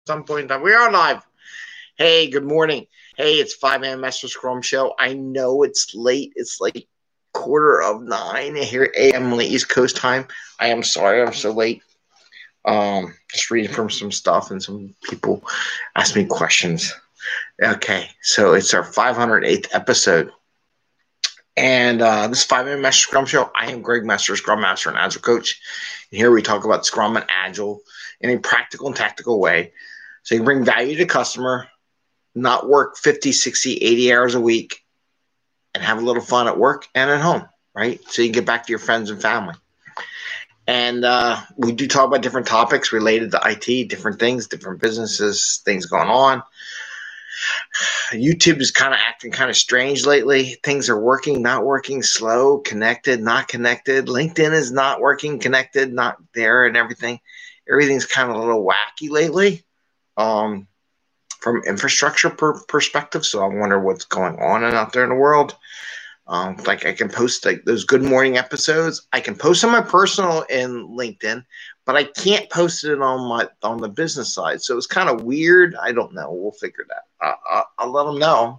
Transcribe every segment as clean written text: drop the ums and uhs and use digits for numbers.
some point in time. We are live. Hey, good morning. Hey, it's 5 a.m. Master Scrum Show. I know it's late. It's like 8:45 here a.m. on the East Coast time. I am sorry I'm so late. Just reading from some stuff and some people asked me questions. Okay, so it's our 508th episode. And this is 5 a.m. Master Scrum Show. I am Greg Master, Scrum Master and Agile Coach. And here we talk about Scrum and Agile in a practical and tactical way. So you can bring value to customer, not work 50, 60, 80 hours a week, and have a little fun at work and at home, right? So you can get back to your friends and family. And we do talk about different topics related to IT, different things, different businesses, things going on. YouTube is kind of acting kind of strange lately. Things are working, not working, slow, connected, not connected. LinkedIn is not working, connected, not there, and everything. Everything's kind of a little wacky lately from infrastructure perspective. So I wonder what's going on out there in the world. Like I can post like those good morning episodes. I can post on my personal in LinkedIn, but I can't post it on the business side. So it's kind of weird. I don't know. We'll figure that. I'll let them know.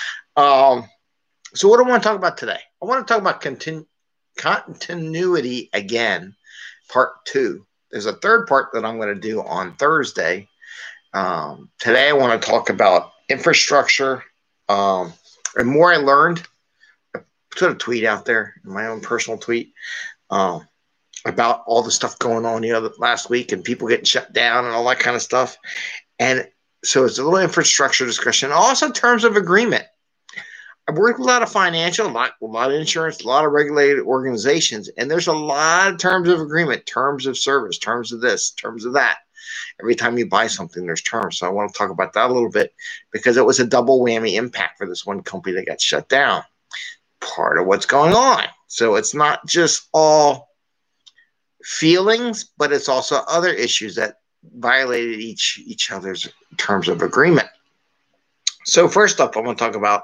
So what do I want to talk about today? I want to talk about continuity again, part 2. There's a third part that I'm going to do on Thursday. Today I want to talk about infrastructure and more I learned. I put a tweet out there, my own personal tweet, about all the stuff going on last week and people getting shut down and all that kind of stuff. And so it's a little infrastructure discussion. Also terms of agreement. I've worked with a lot of financial, a lot of insurance, a lot of regulated organizations, and there's a lot of terms of agreement, terms of service, terms of this, terms of that. Every time you buy something, there's terms. So I want to talk about that a little bit because it was a double whammy impact for this one company that got shut down. Part of what's going on. So it's not just all feelings, but it's also other issues that violated each other's terms of agreement. So first up, I want to talk about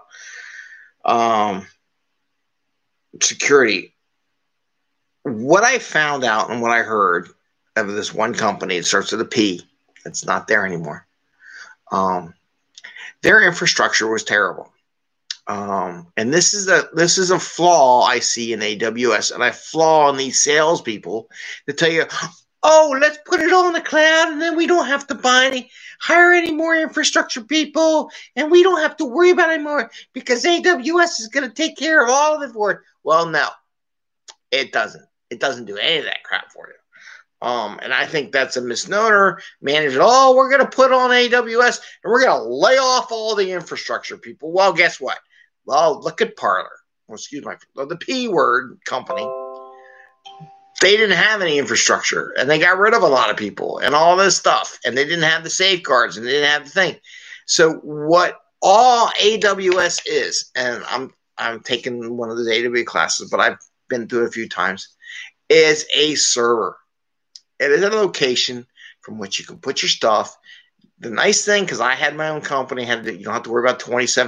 security. What I found out and what I heard of this one company, it starts with a P. It's not there anymore. Their infrastructure was terrible. And this is a flaw I see in AWS, and I flaw in these salespeople to tell you, oh, let's put it all in the cloud, and then we don't have to hire any more infrastructure people, and we don't have to worry about it anymore because AWS is going to take care of all of it for it. Well, no, it doesn't. It doesn't do any of that crap for you. And I think that's a misnomer. Manage it. Oh, we're going to put on AWS, and we're going to lay off all the infrastructure people. Well, guess what? Well, look at Parler. The P word company. They didn't have any infrastructure, and they got rid of a lot of people and all this stuff, and they didn't have the safeguards, and they didn't have the thing. So what all AWS is, and I'm taking one of those AWS classes, but I've been through it a few times, is a server. It is a location from which you can put your stuff. The nice thing, because I had my own company, you don't have to worry about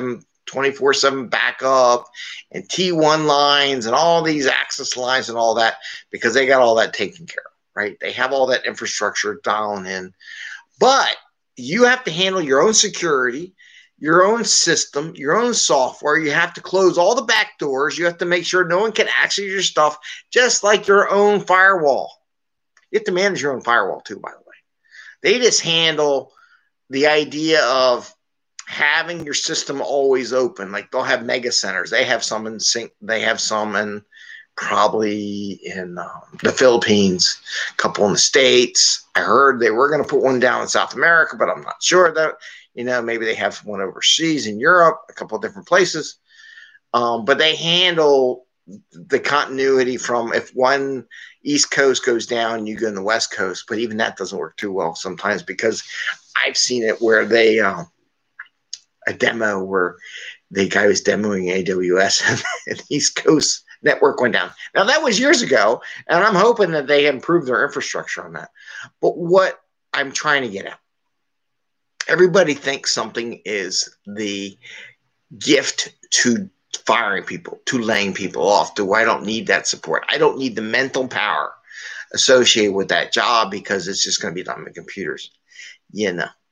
24/7 backup and T1 lines and all these access lines and all that, because they got all that taken care of, right? They have all that infrastructure down in. But you have to handle your own security, your own system, your own software. You have to close all the back doors. You have to make sure no one can access your stuff, just like your own firewall. You have to manage your own firewall too, by the way. They just handle the idea of having your system always open. Like they'll have mega centers. They have some in sync. They have some in probably in the Philippines, a couple in the States. I heard they were going to put one down in South America, but I'm not sure that, maybe they have one overseas in Europe, a couple of different places. But they handle the continuity from if one East Coast goes down, you go in the West Coast. But even that doesn't work too well sometimes, because I've seen it where they a demo where the guy was demoing AWS and the East Coast network went down. Now, that was years ago, and I'm hoping that they improved their infrastructure on that. But what I'm trying to get at, everybody thinks something is the gift to firing people, to laying people off, I don't need that support. I don't need the mental power associated with that job because it's just going to be done on the computers.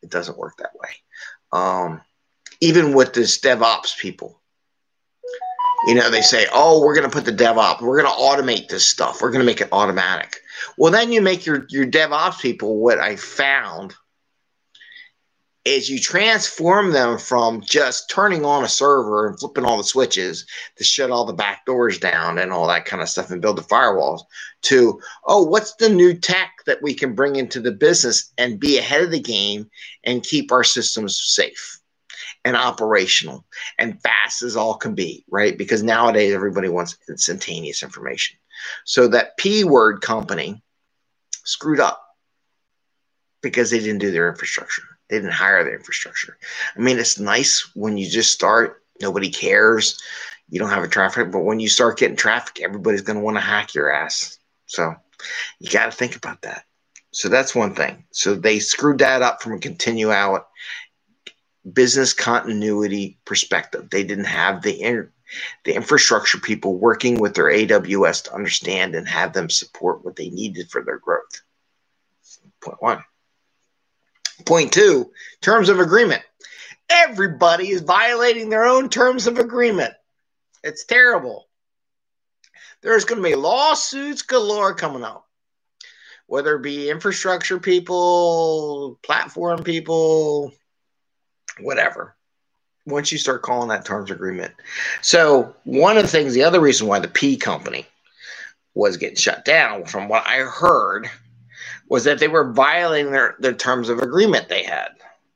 It doesn't work that way. Even with this DevOps people, they say, oh, we're going to put the DevOps, we're going to automate this stuff. We're going to make it automatic. Well, then you make your DevOps people, what I found is you transform them from just turning on a server and flipping all the switches to shut all the back doors down and all that kind of stuff and build the firewalls to, oh, what's the new tech that we can bring into the business and be ahead of the game and keep our systems safe and operational and fast as all can be, right? Because nowadays everybody wants instantaneous information. So that P word company screwed up because they didn't do their infrastructure. They didn't hire the infrastructure. I mean, it's nice when you just start, nobody cares. You don't have a traffic, but when you start getting traffic, everybody's going to want to hack your ass. So you got to think about that. So that's one thing. So they screwed that up from a continuous business continuity perspective. They didn't have the infrastructure people working with their AWS to understand and have them support what they needed for their growth. Point one. Point two, terms of agreement. Everybody is violating their own terms of agreement. It's terrible. There's going to be lawsuits galore coming out, whether it be infrastructure people, platform people, whatever, once you start calling that terms of agreement. So one of the things, the other reason why the P company was getting shut down, from what I heard, was that they were violating their terms of agreement they had.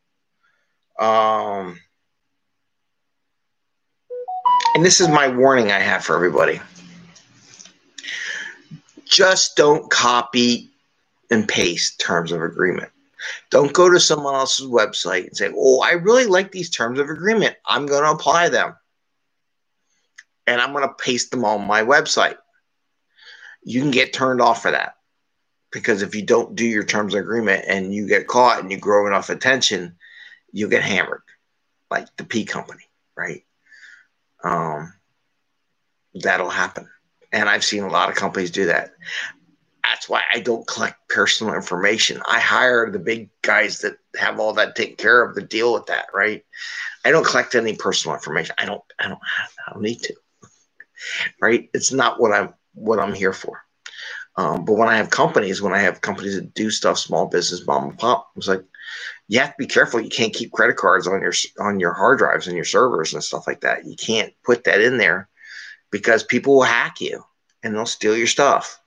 And this is my warning I have for everybody. Just don't copy and paste terms of agreement. Don't go to someone else's website and say, oh, I really like these terms of agreement. I'm going to apply them. And I'm going to paste them on my website. You can get turned off for that. Because if you don't do your terms of agreement and you get caught and you grow enough attention, you'll get hammered, like the P company, right? That'll happen. And I've seen a lot of companies do that. That's why I don't collect personal information. I hire the big guys that have all that taken care of to deal with that, right? I don't collect any personal information. I don't need to, right? It's not what I'm here for. But when I have companies that do stuff, small business, mom and pop, it's like, you have to be careful. You can't keep credit cards on your hard drives and your servers and stuff like that. You can't put that in there because people will hack you and they'll steal your stuff.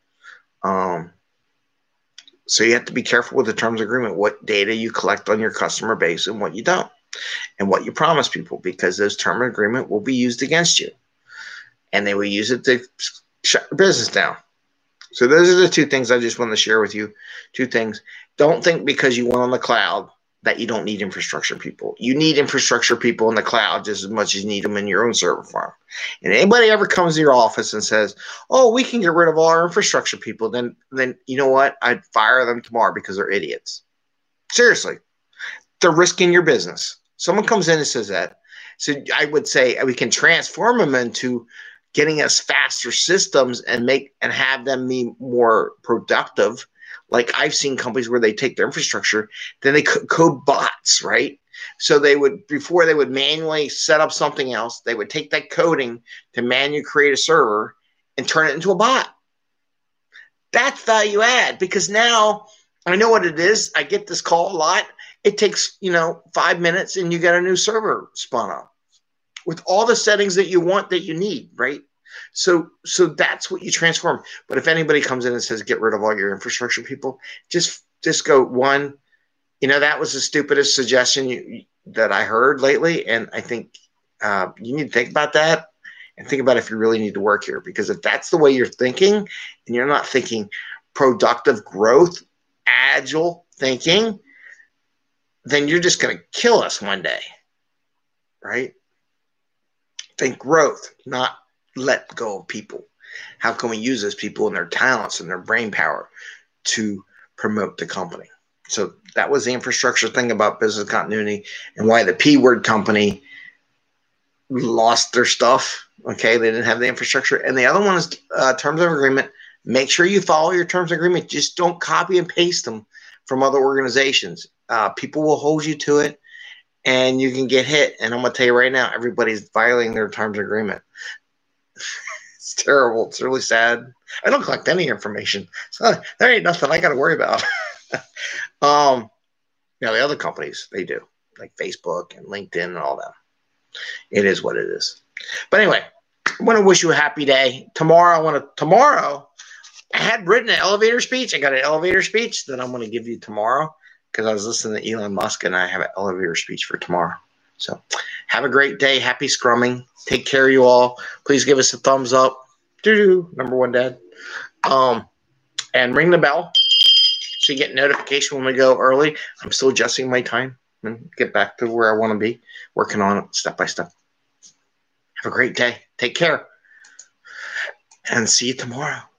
So you have to be careful with the terms of agreement, what data you collect on your customer base and what you don't, and what you promise people, because those terms of agreement will be used against you and they will use it to shut your business down. So those are the two things I just wanted to share with you. Two things. Don't think because you went on the cloud that you don't need infrastructure people. You need infrastructure people in the cloud just as much as you need them in your own server farm. And anybody ever comes to your office and says, oh, we can get rid of all our infrastructure people, then you know what? I'd fire them tomorrow because they're idiots. Seriously. They're risking your business. Someone comes in and says that. So I would say we can transform them into getting us faster systems and have them be more productive. Like I've seen companies where they take their infrastructure, then they code bots, right? So before they would manually set up something else, they would take that coding to manually create a server and turn it into a bot. That's value add, because now I know what it is. I get this call a lot. It takes, 5 minutes and you get a new server spun up with all the settings that you want, that you need, right? So that's what you transform. But if anybody comes in and says, get rid of all your infrastructure people, just go, one, that was the stupidest suggestion that I heard lately. And I think you need to think about that and think about if you really need to work here. Because if that's the way you're thinking and you're not thinking productive growth, agile thinking, then you're just going to kill us one day, right? Think growth, not let go of people. How can we use those people and their talents and their brain power to promote the company? So that was the infrastructure thing about business continuity and why the P word company lost their stuff. Okay, they didn't have the infrastructure. And the other one is terms of agreement. Make sure you follow your terms of agreement. Just don't copy and paste them from other organizations. People will hold you to it, and you can get hit. And I'm going to tell you right now, everybody's violating their terms of agreement. It's terrible. It's really sad. I don't collect any information, so there ain't nothing I got to worry about. The other companies, they do, like Facebook and LinkedIn and all that. It is what it is. But anyway, I want to wish you a happy day. Tomorrow, I had written an elevator speech. I got an elevator speech that I'm going to give you tomorrow because I was listening to Elon Musk, and I have an elevator speech for tomorrow. So have a great day. Happy scrumming. Take care of you all. Please give us a thumbs up. Number one, Dad. And ring the bell so you get notification when we go early. I'm still adjusting my time and get back to where I want to be, working on it step by step. Have a great day. Take care. And see you tomorrow.